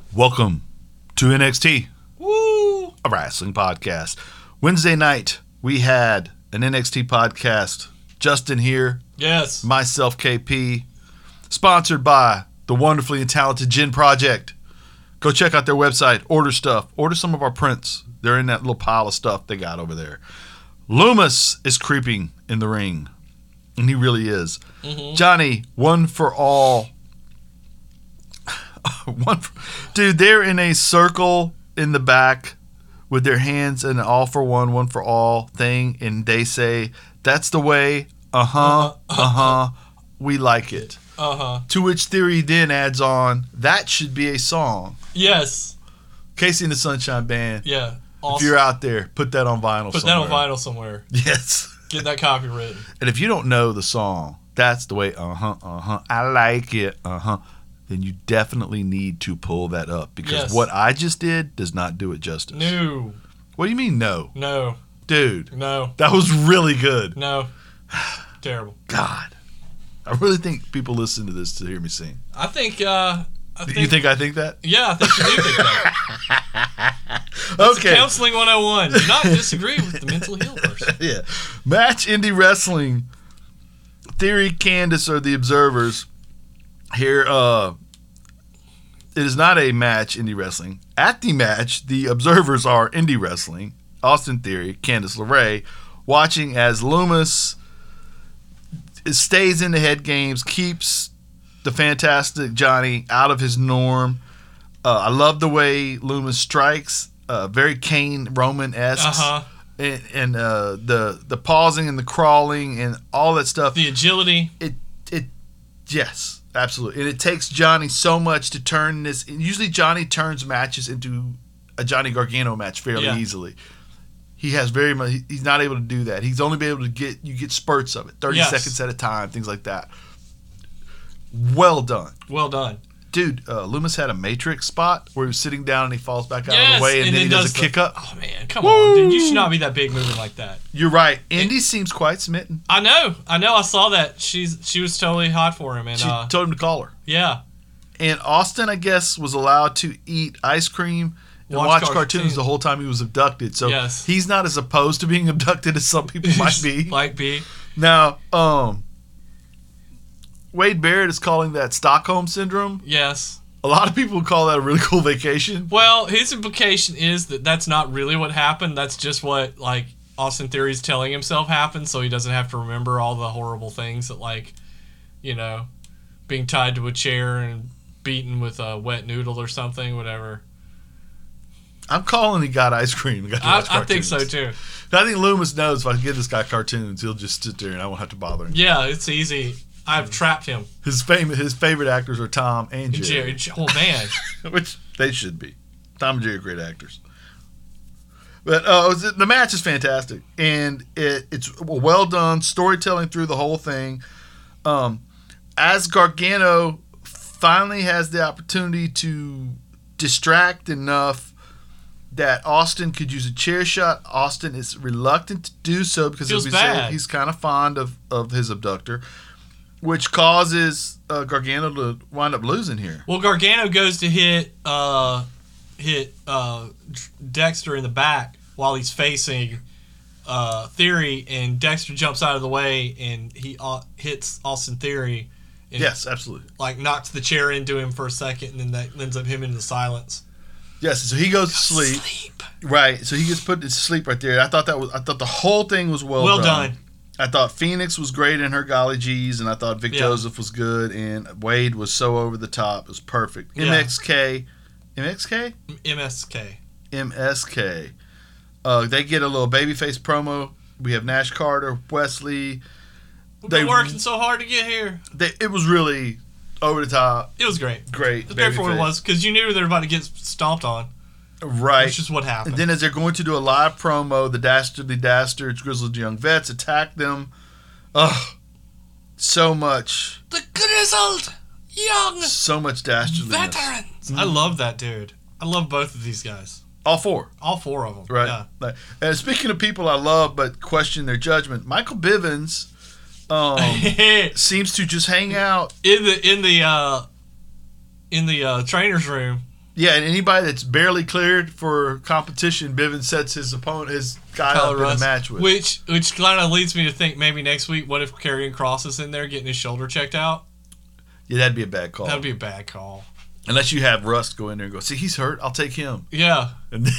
Welcome to NXT, Woo! a wrestling podcast. Wednesday night, we had an NXT podcast. Justin here, Yes. myself, KP, sponsored by the wonderfully and talented Gin Project. Go check out their website, order stuff, order some of our prints. They're in that little pile of stuff they got over there. Loomis is creeping in the ring, and he really is. Mm-hmm. Johnny, one for all. Dude, they're in a circle in the back with their hands in an all for one for all thing, and they say, "That's the way, we like it." To which Theory then adds on, "That should be a song." Yes. Casey and the Sunshine Band. Yeah. If Awesome. you're out there, put that on vinyl Put somewhere. that on vinyl somewhere. Yes. Get that copywritten. And if you don't know the song, "That's the way, I like it, then you definitely need to pull that up, because Yes. what I just did does not do it justice. No. What do you mean no? No. Dude, No. that was really good. No. Terrible. God. I really think people listen to this to hear me sing. I think, You think I think that? yeah, I think you do think that. Okay. Counseling 101. Do not disagree with the mental heal person. Yeah. Match Indie Wrestling. Theory, Candace are the observers. Here, it is not a match, Indie Wrestling. At the match, the observers are Indie Wrestling, Austin Theory, Candice LeRae, watching as Loomis stays in the head games, keeps the fantastic Johnny out of his norm. I love the way Loomis strikes, very Kane Roman-esque. And the pausing and the crawling and all that stuff. The agility. Yes, absolutely. And it takes Johnny so much to turn this. Usually Johnny turns matches into a Johnny Gargano match fairly easily. He has very much. He's not able to do that. He's only been able to get spurts of it, 30 seconds at a time, things like that. Well done. Well done. Dude, Loomis had a Matrix spot where he was sitting down and he falls back out of the way, and then he does a kick up. Oh, man. Come on, dude. You should not be that big moving like that. You're right. Indy seems quite smitten. I know. I saw that. She was totally hot for him. And She told him to call her. yeah. And Austin, I guess, was allowed to eat ice cream and watch cartoons the whole time he was abducted. So he's not as opposed to being abducted as some people might be. Might be. Now, Wade Barrett is calling that Stockholm Syndrome. Yes. A lot of people call that a really cool vacation. Well, his implication is that that's not really what happened. That's just what, like, Austin Theory's telling himself happened, so he doesn't have to remember all the horrible things that, like, you know, being tied to a chair and beaten with a wet noodle or something, whatever. I'm calling he got ice cream. I think so, too. I think Loomis knows if I can give this guy cartoons, he'll just sit there and I won't have to bother him. Yeah, it's easy. I've trapped him. His favorite actors are Tom and Jerry. Oh, man. Which they should be. Tom and Jerry are great actors. But the match is fantastic. And it's well done. Storytelling through the whole thing. As Gargano finally has the opportunity to distract enough that Austin could use a chair shot, Austin is reluctant to do so because Feels as we said, bad. he's kind of fond of his abductor, which causes Gargano to wind up losing here. Well, Gargano goes to hit Dexter in the back while he's facing Theory, and Dexter jumps out of the way and he hits Austin Theory. And Yes, absolutely. like knocks the chair into him for a second, and then that ends up him into silence. Yes, so he goes to sleep. Right, so he gets put to sleep right there. I thought the whole thing was well done. I thought Phoenix was great in her golly geez, and I thought Vic Joseph was good, and Wade was so over the top. It was perfect. Yeah. MSK. They get a little babyface promo. We have Nash Carter, Wesley. We've been working so hard to get here. It was really over the top. It was great. Great. It's great for what it was, because you knew they were about to get stomped on. Right. Which is what happened. And then as they're going to do a live promo, the Dastardly Dastards, Grizzled Young Vets attack them. Ugh. So much. The Grizzled Young So much dastardliness. Veterans. I love that dude. I love both of these guys. All four. All four of them. Right. Yeah. Right. And speaking of people I love but question their judgment, Michael Bivens seems to just hang out in the trainer's room Yeah, and anybody that's barely cleared for competition, Bivens sets his opponent, his guy Tyler up in a Rust, match with. which kind of leads me to think maybe next week, what if Karrion Kross is in there getting his shoulder checked out? Yeah, that'd be a bad call. That'd be a bad call. Unless you have Rust go in there and go, see, he's hurt. I'll take him. Yeah.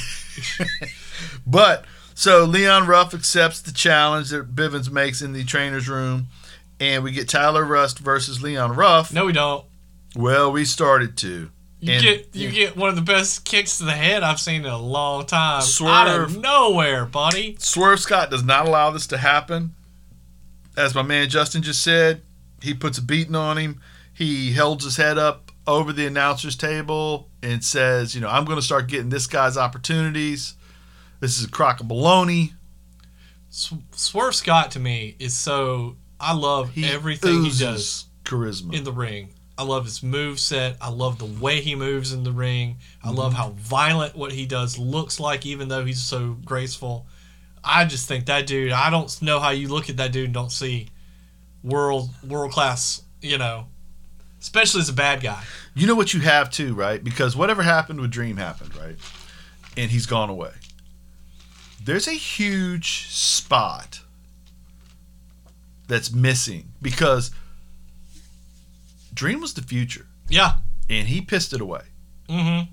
But so Leon Ruff accepts the challenge that Bivens makes in the trainer's room, and we get Tyler Rust versus Leon Ruff. No, we don't. Well, we started to. You get one of the best kicks to the head I've seen in a long time. Swerve. Out of nowhere, buddy. Swerve Scott does not allow this to happen. As my man Justin just said, he puts a beating on him. He holds his head up over the announcer's table and says, I'm going to start getting this guy's opportunities. This is a crock of baloney. Swerve Scott to me is so... I love everything he does charisma in the ring. I love his moveset. I love the way he moves in the ring. I love how violent what he does looks like, even though he's so graceful. I just think that dude, I don't know how you look at that dude and don't see world class, especially as a bad guy. You know what you have too, right? Because whatever happened with Dream happened, right? And he's gone away. There's a huge spot that's missing because Dream was the future. Yeah. And he pissed it away. Mm-hmm.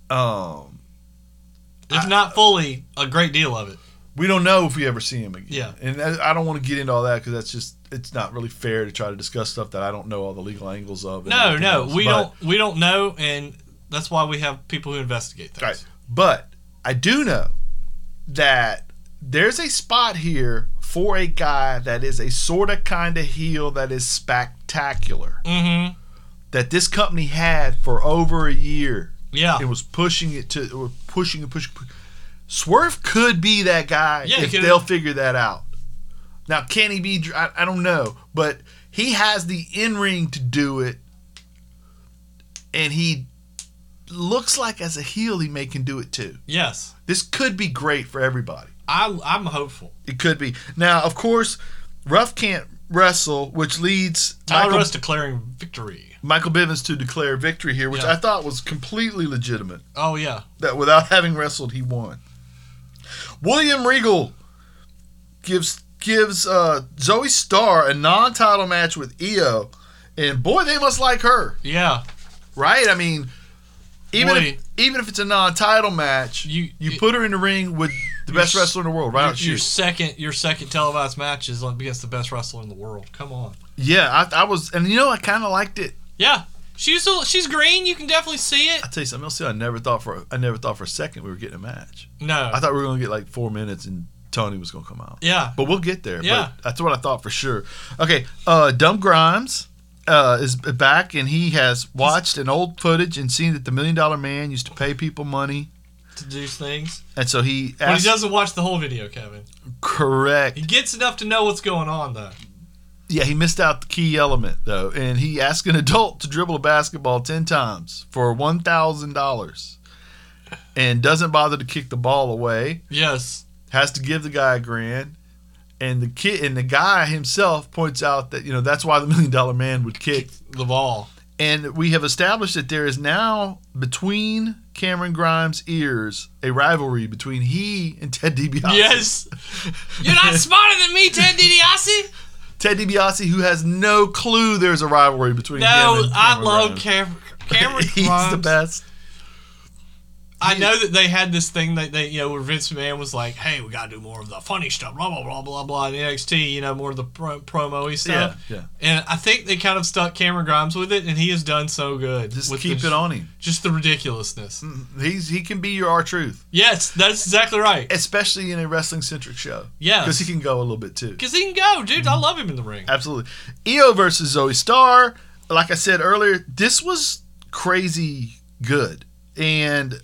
If I- not fully, a great deal of it. We don't know if we ever see him again. Yeah. And I don't want to get into all that because it's not really fair to try to discuss stuff that I don't know all the legal angles of. and everything else. We don't know, and that's why we have people who investigate things. Right. But I do know that there's a spot here for a guy that is a sort of kind of heel that is spectacular. Mm-hmm. That this company had for over a year. Yeah. It was pushing. Swerve could be that guy if they'll figure that out. Now, can he be? I don't know. But he has the in-ring to do it. And he looks like as a heel he can do it too. Yes. This could be great for everybody. I'm hopeful. It could be. Now, of course, Ruff can't wrestle, which leads Tyler Rust declaring victory. Michael Bivens to declare victory here, which Yeah. I thought was completely legitimate. Oh, yeah. That without having wrestled, he won. William Regal gives Zoe Starr a non-title match with Io, and boy, they must like her, Yeah. right? I mean, even Boy. if it's a non-title match, you put her in the ring with the best wrestler in the world, right? Your second televised match is against the best wrestler in the world. Come on. Yeah, I was, and I kind of liked it. Yeah. She's green. You can definitely see it. I'll tell you something else. I never thought for a second we were getting a match. No. I thought we were going to get like 4 minutes and Tony was going to come out. Yeah. But we'll get there. Yeah. But that's what I thought for sure. Okay. Dumb Grimes is back, and he has watched an old footage and seen that the $1 Million Man used to pay people money. To do things. And so he But he doesn't watch the whole video, Kevin. Correct. He gets enough to know what's going on, though. Yeah, he missed out the key element, though. And he asked an adult to dribble a basketball 10 times for $1,000 and doesn't bother to kick the ball away. Yes. Has to give the guy $1,000. And the guy himself points out that, that's why the $1 Million Man would kick The ball. And we have established that there is now, between Cameron Grimes' ears, a rivalry between he and Ted DiBiase. Yes. You're not smarter than me, Ted DiBiase. Ted DiBiase, who has no clue there's a rivalry between him and Cameron I love Grimes. Cameron He's Grimes. the best. I know that they had this thing that where Vince McMahon was like, "Hey, we gotta do more of the funny stuff, blah blah blah blah blah." In NXT, more of the promo-y stuff. Yeah. And I think they kind of stuck Cameron Grimes with it, and he has done so good. Just with keep it on him. Just the ridiculousness. He can be your R-Truth. Yes, that's exactly right. Especially in a wrestling-centric show. Yes. Because he can go a little bit, too. Because he can go, dude. I love him in the ring. Absolutely. Io versus Zoe Starr. Like I said earlier, this was crazy good. And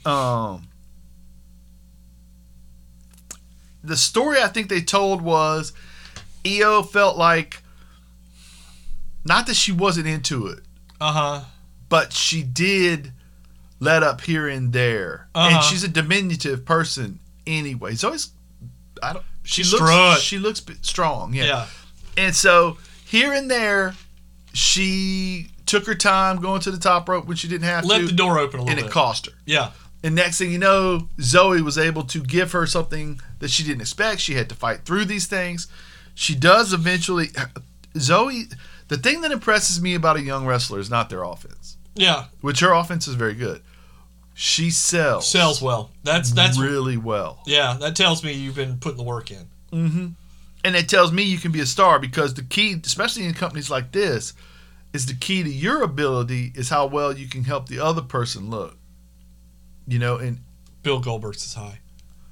the story I think they told was Io felt like, not that she wasn't into it, but she did let up here and there. And she's a diminutive person anyway. She looks strong. Yeah. Yeah. And so here and there, she took her time going to the top rope when she didn't have to. Left the door open a little and bit. it cost her. Yeah. And next thing you know, Zoe was able to give her something that she didn't expect. She had to fight through these things. She does eventually. Zoe, the thing that impresses me about a young wrestler is not their offense, Yeah. which her offense is very good. She sells well. That's really well. Yeah, that tells me you've been putting the work in. Mm-hmm. And it tells me you can be a star because the key, especially in companies like this, is the key to your ability is how well you can help the other person look. You know, and Bill Goldberg's is high.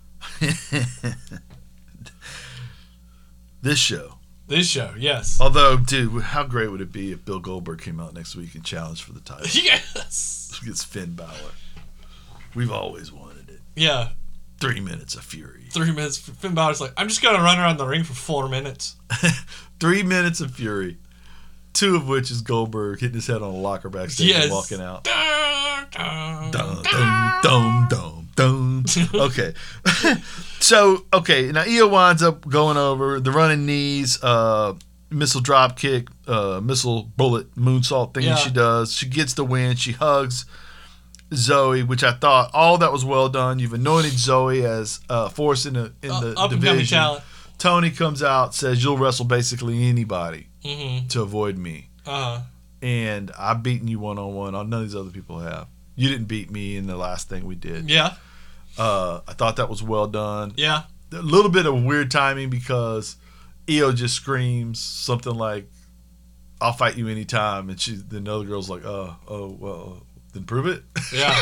This show, yes. although, dude, how great would it be if Bill Goldberg came out next week and challenged for the title Yes. against Finn Balor? We've always wanted it. Yeah. 3 minutes of fury. 3 minutes. Finn Balor's like, I'm just going to run around the ring for 4 minutes. 3 minutes of fury. 2 of which is Goldberg hitting his head on a locker backstage and walking out. Dun, dun, dun, dun, dun. Okay. So, now Io winds up going over the running knees, missile drop kick, missile bullet moonsault thing she does. She gets the win. She hugs Zoe, which I thought all that was well done. You've anointed Zoe as force in the division. Talent. Tony comes out, says you'll wrestle basically anybody Mm-hmm. to avoid me. And I've beaten you one-on-one. None of these other people have. You didn't beat me in the last thing we did. Yeah. I thought that was well done. Yeah. A little bit of weird timing because Io just screams something like, I'll fight you anytime. And then the other girl's like, well, then prove it. Yeah.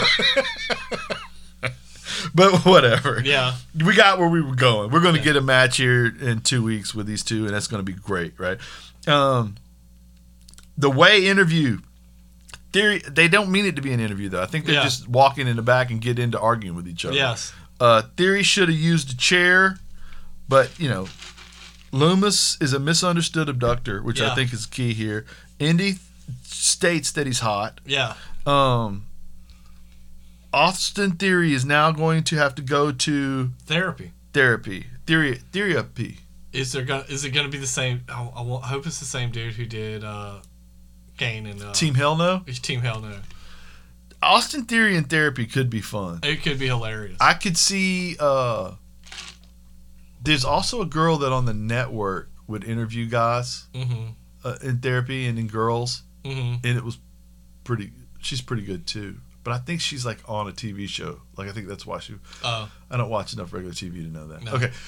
But whatever. Yeah. We got where we were going. We're going to get a match here in 2 weeks with these two, and that's going to be great, right? The Way interview. Theory, they don't mean it to be an interview, though. I think they're just walking in the back and get into arguing with each other. Yes. Theory should have used a chair, but, Loomis is a misunderstood abductor, which I think is key here. Indy states that he's hot. Yeah. Austin Theory is now going to have to go to Therapy. Therapy. Is it gonna be the same? I hope it's the same dude who did Kane and Team Hell No? Team Hell No. Austin Theory and Therapy could be fun. It could be hilarious. I could see there's also a girl that on the network would interview guys in therapy and in girls. And it was she's pretty good too. But I think she's like on a TV show. Like I think that's why I don't watch enough regular TV to know that. No. Okay.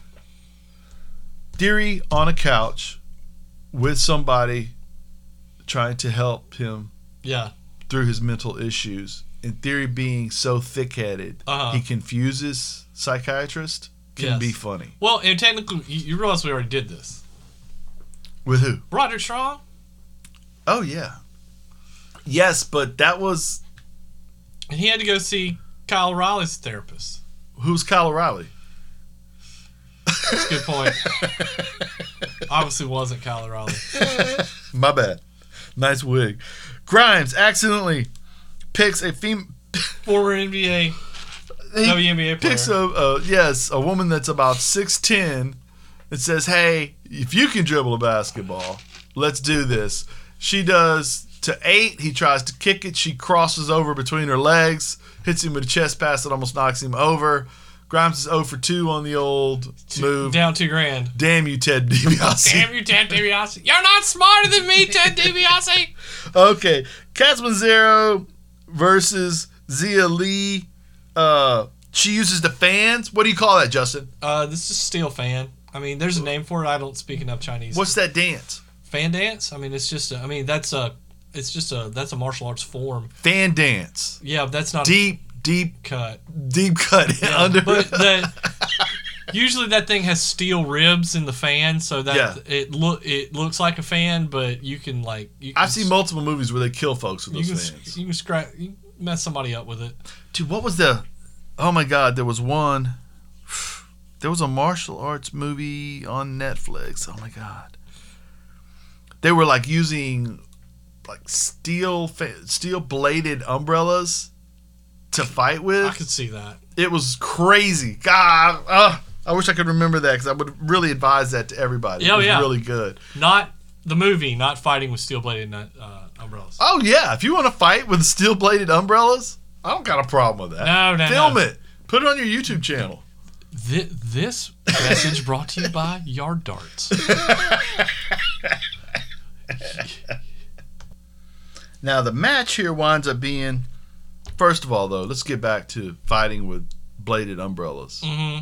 Theory on a couch with somebody trying to help him through his mental issues. And Theory being so thick-headed, he confuses psychiatrists can be funny. Well, and technically, you realize we already did this. With who? Roderick Strong? Oh, yeah. Yes, but that was... And he had to go see Kyle O'Reilly's therapist. Who's Kyle O'Reilly? That's a good point. Obviously wasn't Kyle O'Reilly. My bad. Nice wig. Grimes accidentally picks a former NBA, WNBA player. Picks a woman that's about 6'10" and says, hey, if you can dribble a basketball, let's do this. She does to 8. He tries to kick it. She crosses over between her legs, hits him with a chest pass that almost knocks him over. Grimes is 0 for 2 on the old move. Down $2,000. Damn you, Ted DiBiase. Damn you, Ted DiBiase. You're not smarter than me, Ted DiBiase. Okay. Cat Zero versus Zia Lee. She uses the fans. What do you call that, Justin? This is steel fan. I mean, there's a name for it. I don't speak enough Chinese. What's that dance? Fan dance? I mean, it's just that's a martial arts form. Fan dance. Yeah, that's not deep cut. Deep cut. Yeah, under. But usually that thing has steel ribs in the fan, so that it looks like a fan, but you can I've seen multiple movies where they kill folks with those fans. You can mess somebody up with it. Dude, what was oh my God, there was one. There was a martial arts movie on Netflix. Oh my God. They were using steel bladed umbrellas to fight with. I could see that. It was crazy. God, I wish I could remember that because I would really advise that to everybody. It was really good. Not the movie, not fighting with steel bladed umbrellas. Oh, yeah. If you want to fight with steel-bladed umbrellas, I don't got a problem with that. No. Film it. Put it on your YouTube channel. This message brought to you by Yard Darts. Now, the match here winds up being... First of all, though, let's get back to fighting with bladed umbrellas. Mm-hmm.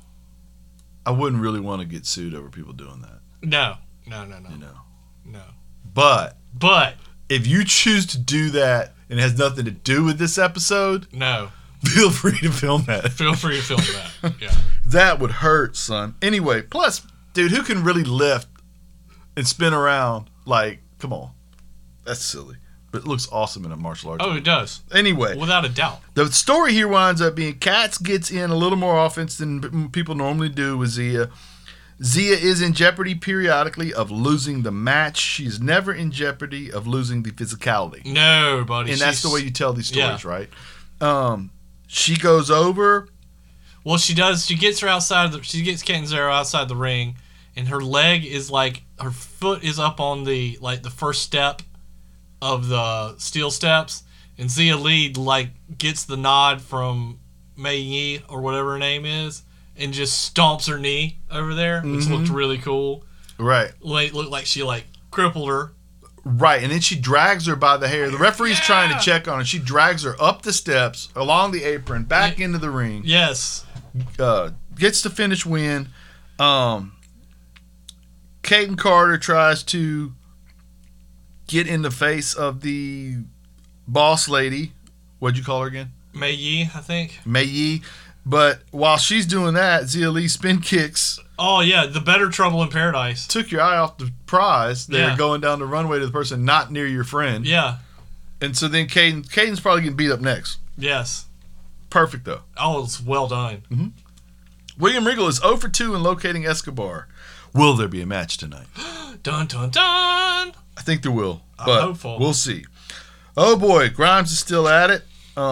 I wouldn't really want to get sued over people doing that. No. You know. No. But if you choose to do that and it has nothing to do with this episode, no. Feel free to film that. Feel free to film that. Yeah. That would hurt, son. Anyway, plus, dude, who can really lift and spin around? Like, come on. That's silly. But it looks awesome in a martial arts. Oh, it does. Anyway. Without a doubt. The story here winds up being Katz gets in a little more offense than people normally do with Zia. Zia is in jeopardy periodically of losing the match. She's never in jeopardy of losing the physicality. No, buddy. And that's the way you tell these stories, right? She goes over. Well, she does. She gets her outside. She gets Catanzaro outside the ring, and her leg is like her foot is up on the first step of the steel steps, and Zia Lee gets the nod from Mei Yi or whatever her name is, and just stomps her knee over there, which looked really cool. Right. Looked like she crippled her. Right, and then she drags her by the hair. The referee's trying to check on her. She drags her up the steps, along the apron, back into the ring. Yes. Gets the finish win. Kayden Carter tries to get in the face of the boss lady. What'd you call her again? Mei Yi, I think. Mei Yi. But while she's doing that, Zia Lee spin kicks. Oh, yeah, the better Trouble in Paradise. Took your eye off the prize. They're going down the runway to the person not near your friend. Yeah. And so then Kayden's probably getting beat up next. Yes. Perfect, though. Oh, it's well done. Mm-hmm. William Regal is 0 for 2 in locating Escobar. Will there be a match tonight? Dun, dun, dun. I think there will. I'm but hopeful. We'll see. Oh, boy. Grimes is still at it.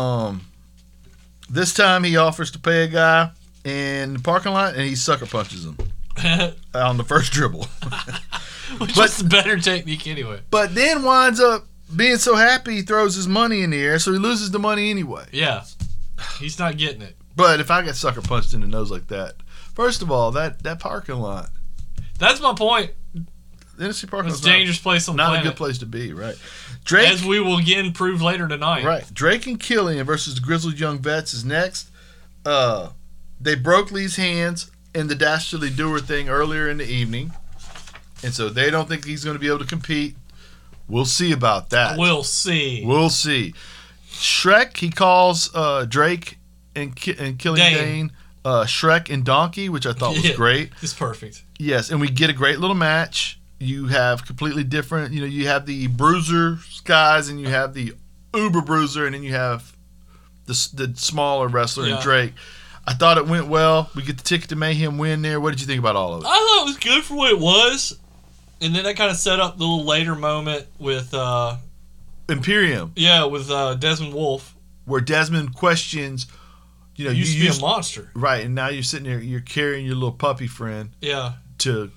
This time he offers to pay a guy in the parking lot, and he sucker punches him on the first dribble. Which is the better technique anyway. But then winds up being so happy he throws his money in the air, so he loses the money anyway. Yeah. He's not getting it. But if I get sucker punched in the nose like that, first of all, that parking lot. That's my point. The NSC parking lot's It's a dangerous place on the planet. Not a good place to be, right? Drake, as we will again prove later tonight. Right. Drake and Killian versus the Grizzled Young Vets is next. They broke Lee's hands in the Dastardly Doer thing earlier in the evening. And so they don't think he's going to be able to compete. We'll see about that. We'll see. Shrek, he calls Drake and Killian Dane Shrek and Donkey, which I thought was great. It's perfect. Yes, and we get a great little match. You have completely different, you have the Bruiser guys, and you have the Uber Bruiser, and then you have the smaller wrestler and Drake. I thought it went well. We get the Ticket to Mayhem win there. What did you think about all of it? I thought it was good for what it was. And then that kind of set up the little later moment with Imperium. Yeah, with Desmond Wolfe. Where Desmond questions, you used to be a monster. Right, and now you're sitting there, you're carrying your little puppy friend. Yeah. To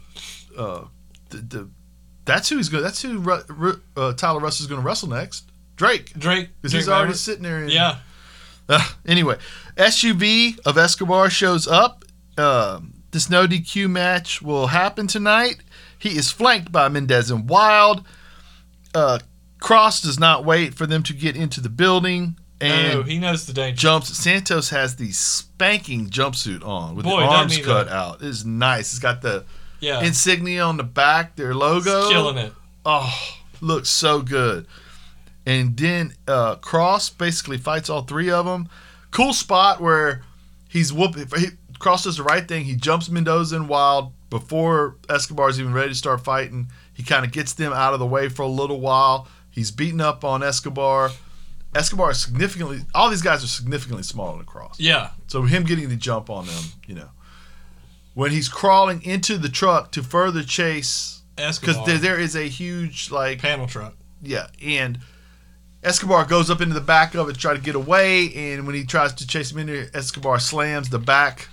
that's who he's going. That's who Tyler Russell's going to wrestle next. Drake. Because he's already sitting there. Yeah. Anyway, SUV of Escobar shows up. This no DQ match will happen tonight. He is flanked by Mendez and Wild. Cross does not wait for them to get into the building. And he knows the danger. Santos has the spanking jumpsuit on with the arms cut out. It is nice. It's got the insignia on the back, their logo. It's killing it. Oh, looks so good. And then Cross basically fights all three of them. Cool spot where he's whooping. Cross does the right thing. He jumps Mendoza and Wild before Escobar's even ready to start fighting. He kind of gets them out of the way for a little while. He's beating up on Escobar. Escobar is all these guys are significantly smaller than Cross. Yeah. So him getting the jump on them, When he's crawling into the truck to further chase Escobar. Because there is a huge, panel truck. Yeah, and Escobar goes up into the back of it to try to get away, and when he tries to chase him in there, Escobar slams the back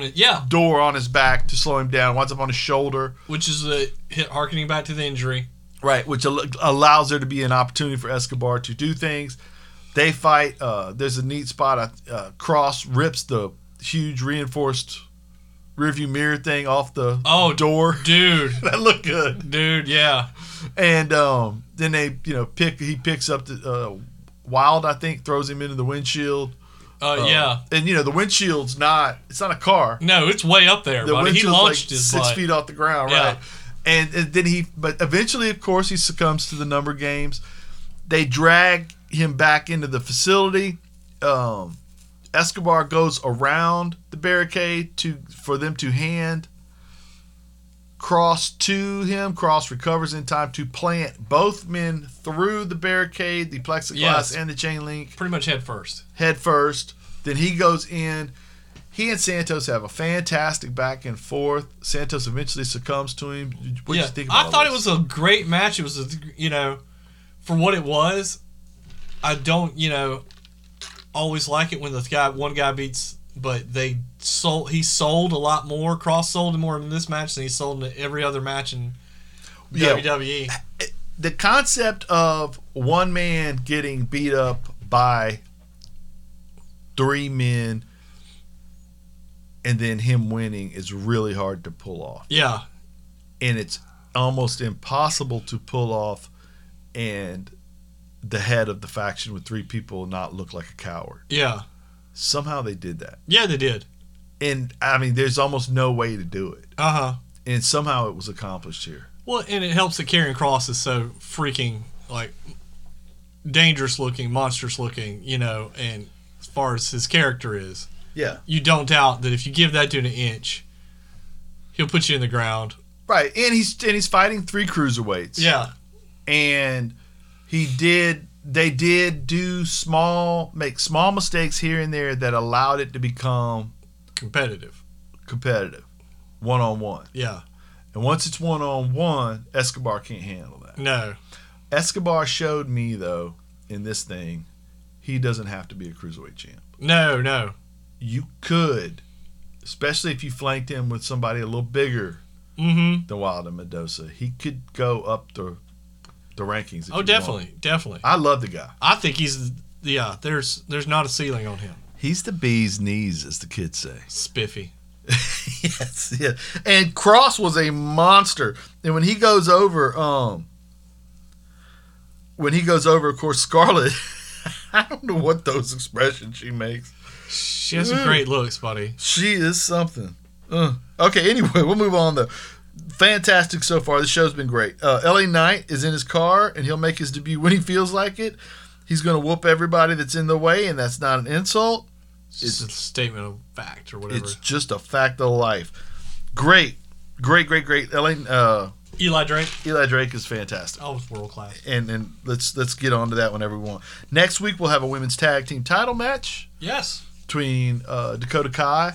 door on his back to slow him down, winds up on his shoulder. Which is harkening back to the injury. Right, which allows there to be an opportunity for Escobar to do things. They fight. There's a neat spot. Cross rips the huge reinforced rearview mirror thing off the door. Dude. That looked good. Dude, yeah. And then they, he picks up the Wild, I think, throws him into the windshield. Yeah. And, the windshield's it's not a car. No, it's way up there, buddy. He launched his 6 butt. feet off the ground, Yeah. right? And then but eventually, of course, he succumbs to the number games. They drag him back into the facility. Escobar goes around the barricade for them to hand Cross to him. Cross recovers in time to plant both men through the barricade, the plexiglass, and the chain link. Pretty much head first. Head first. Then he goes in. He and Santos have a fantastic back and forth. Santos eventually succumbs to him. What did you think about I thought it was a great match. It was, for what it was, I don't, always like it when one guy beats, but he sold a lot more. Cross sold more in this match than he sold in every other match in WWE. The concept of one man getting beat up by 3 men and then him winning is really hard to pull off. Yeah. And it's almost impossible to pull off and the head of the faction with 3 people not look like a coward. Yeah. Somehow they did that. Yeah, they did. And, there's almost no way to do it. Uh-huh. And somehow it was accomplished here. Well, and it helps that Karrion Kross is so freaking, dangerous looking, monstrous looking, and as far as his character is. Yeah. You don't doubt that if you give that dude an inch, he'll put you in the ground. Right. And he's fighting 3 cruiserweights. Yeah. And they did make small mistakes here and there that allowed it to become competitive, one-on-one. Yeah. And once it's one-on-one, Escobar can't handle that. No. Escobar showed me, though, in this thing, he doesn't have to be a cruiserweight champ. No. You could, especially if you flanked him with somebody a little bigger than Wild and Mendoza. He could go up the rankings. Oh, definitely. I love the guy. I think he's there's not a ceiling on him. He's the bee's knees, as the kids say. Spiffy. Yes, yeah. And Cross was a monster. And when he goes over, of course, Scarlett, I don't know what those expressions she makes. She has some great looks, buddy. She is something. Okay, anyway, we'll move on, though. Fantastic so far. The show's been great. LA Knight is in his car, and he'll make his debut when he feels like it. He's going to whoop everybody that's in the way, and that's not an insult. It's a statement of fact or whatever. It's just a fact of life. Great. Eli Drake. Eli Drake is fantastic. Oh, it's world class. And let's get on to that whenever we want. Next week we'll have a women's tag team title match. Yes. Between Dakota Kai,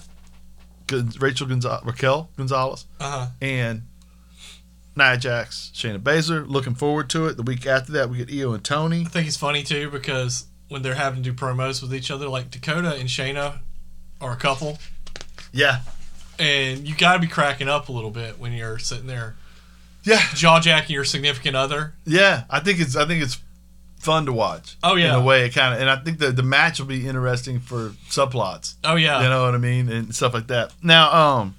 Raquel Gonzalez, and Nia Jax, Shayna Baszler. Looking forward to it. The week after that we get Io and Tony. I think it's funny too because when they're having to do promos with each other, like Dakota and Shayna are a couple. Yeah. And you got to be cracking up a little bit when you're sitting there. Yeah. Jaw-jacking your significant other. Yeah. I think it's fun to watch. Oh, yeah. In a way, and I think the match will be interesting for subplots. Oh, yeah. You know what I mean? And stuff like that. Now,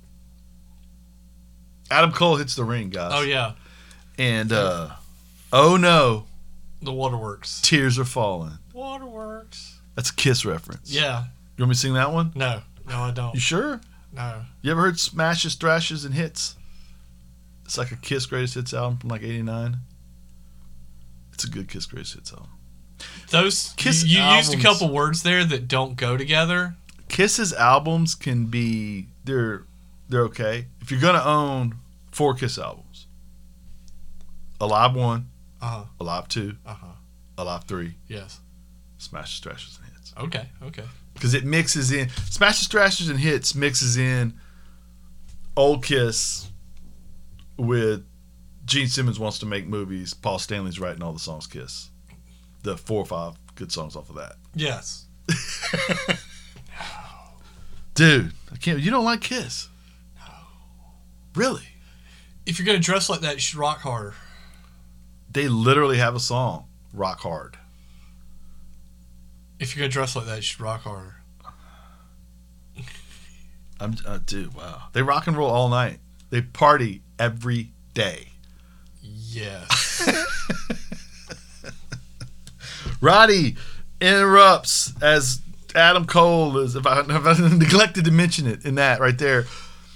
Adam Cole hits the ring, guys. Oh, yeah. And, oh no. The waterworks. Tears are falling. Waterworks. That's a Kiss reference. Yeah. You want me to sing that one? No, I don't. You sure? No. You ever heard Smashes, Thrashes, and Hits? It's like a Kiss Greatest Hits album from like '89. It's a good Kiss Greatest Hits album. Those Kiss you albums, used a couple words there that don't go together. Kiss's albums can be they're okay. If you're gonna own 4 Kiss albums, Alive 1, Alive 2, Alive 3, yes, Smashes, Thrashes, and Hits. Okay. Because it mixes in Smashes, Thrashes, and Hits mixes in old Kiss with Gene Simmons wants to make movies. Paul Stanley's writing all the songs Kiss. The 4 or 5 good songs off of that. Yes. Dude, I can't. You don't like Kiss? No. Really? If you're gonna dress like that, you should rock harder. They literally have a song, Rock Hard. If you're gonna dress like that, you should rock harder. Dude, wow. They rock and roll all night. They party every day. Yes. Roddy interrupts as Adam Cole is, if I neglected to mention it in that right there.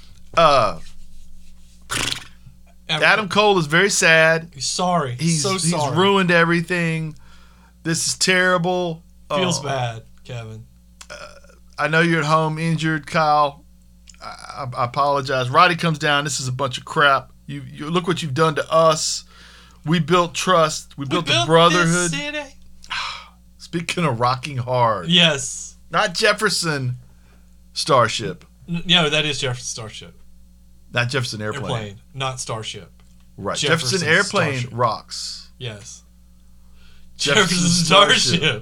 Adam Cole is very sad. He's sorry. He's sorry. He's ruined everything. This is terrible. Feels bad, Kevin. I know you're at home injured, Kyle. I apologize. Roddy comes down. This is a bunch of crap. You look what you've done to us. We built trust. We built a brotherhood. This city. Speaking of rocking hard. Yes. Not Jefferson Starship. No, that is Jefferson Starship. Not Jefferson Airplane. Not Starship. Right. Jefferson Airplane Starship. Rocks. Yes. Jefferson Starship.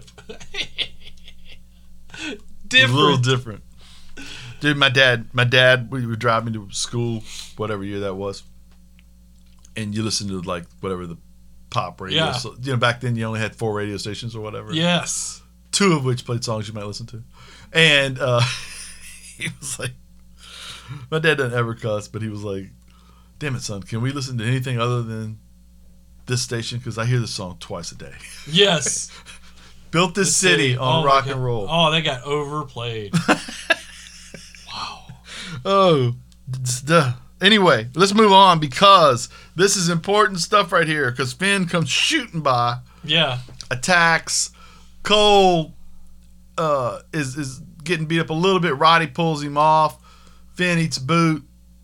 Different. A little different. Dude, my dad, we would drive me to school, whatever year that was. And you listen to like whatever the pop radio. Yeah. So, back then you only had 4 radio stations or whatever. Yes. 2 of which played songs you might listen to. And he was like, my dad doesn't ever cuss, but he was like, damn it, son, can we listen to anything other than this station? Because I hear this song twice a day. Yes. Built this city on rock and roll. Oh, they got overplayed. Wow. Oh, anyway, let's move on because this is important stuff right here. Because Finn comes shooting by. Yeah. Attacks. Cole is getting beat up a little bit. Roddy pulls him off. Finn eats a boot.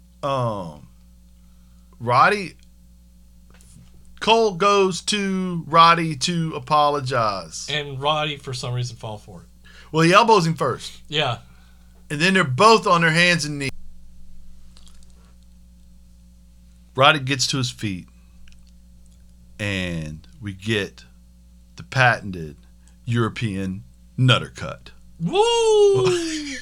Cole goes to Roddy to apologize. And Roddy, for some reason, fall for it. Well, he elbows him first. Yeah. And then they're both on their hands and knees. Roddy gets to his feet. And we get the patented European nutter cut. Woo!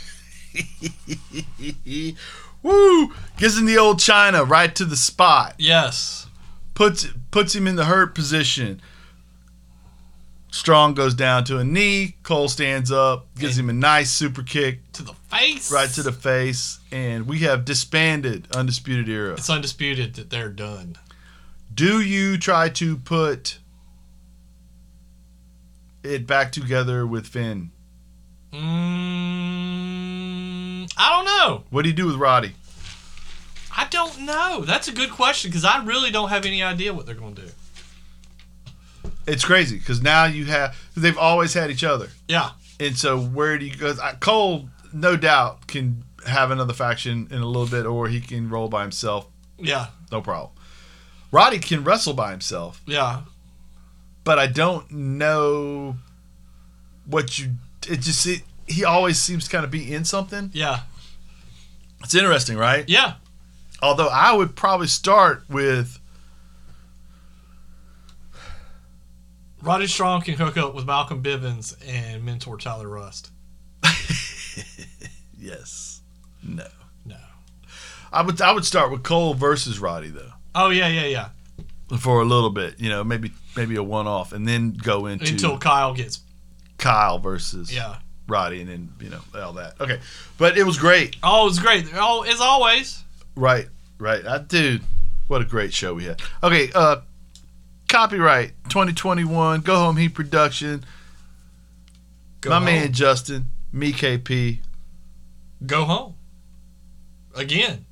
Woo! Gives him the old China right to the spot. Yes. Puts him in the hurt position. Strong goes down to a knee. Cole stands up, gives him a nice super kick. To the face. Right to the face. And we have disbanded Undisputed Era. It's undisputed that they're done. Do you try to put it back together with Finn? I don't know. What do you do with Roddy? I don't know. That's a good question because I really don't have any idea what they're going to do. It's crazy because now they've always had each other. Yeah. And so where do you go? Cole, no doubt, can have another faction in a little bit or he can roll by himself. Yeah. No problem. Roddy can wrestle by himself. Yeah. But I don't know he always seems to kind of be in something. Yeah. It's interesting, right? Yeah. Although I would probably start with Roddy Strong can hook up with Malcolm Bivens and mentor Tyler Rust. Yes. No. I would start with Cole versus Roddy though. Oh yeah. For a little bit, maybe a one-off, and then go into until Kyle gets Kyle versus Roddy, and then all that. Okay, but it was great. Oh, it was great. Oh, as always. Right. Dude, what a great show we had. Okay, copyright 2021. Go Home Heat Production. My man Justin, me KP. Go home again.